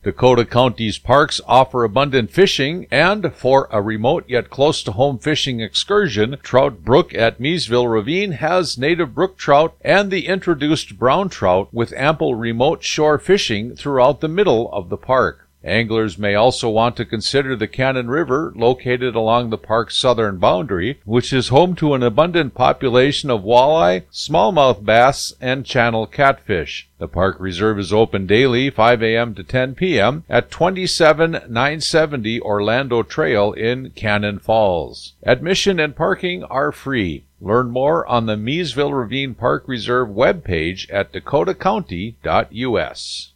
Dakota County's parks offer abundant fishing, and for a remote yet close-to-home fishing excursion, Trout Brook at Miesville Ravine has native brook trout and the introduced brown trout with ample remote shore fishing throughout the middle of the park. Anglers may also want to consider the Cannon River, located along the park's southern boundary, which is home to an abundant population of walleye, smallmouth bass, and channel catfish. The park reserve is open daily 5 a.m. to 10 p.m. at 27970 Orlando Trail in Cannon Falls. Admission and parking are free. Learn more on the Miesville Ravine Park Reserve webpage at dakotacounty.us.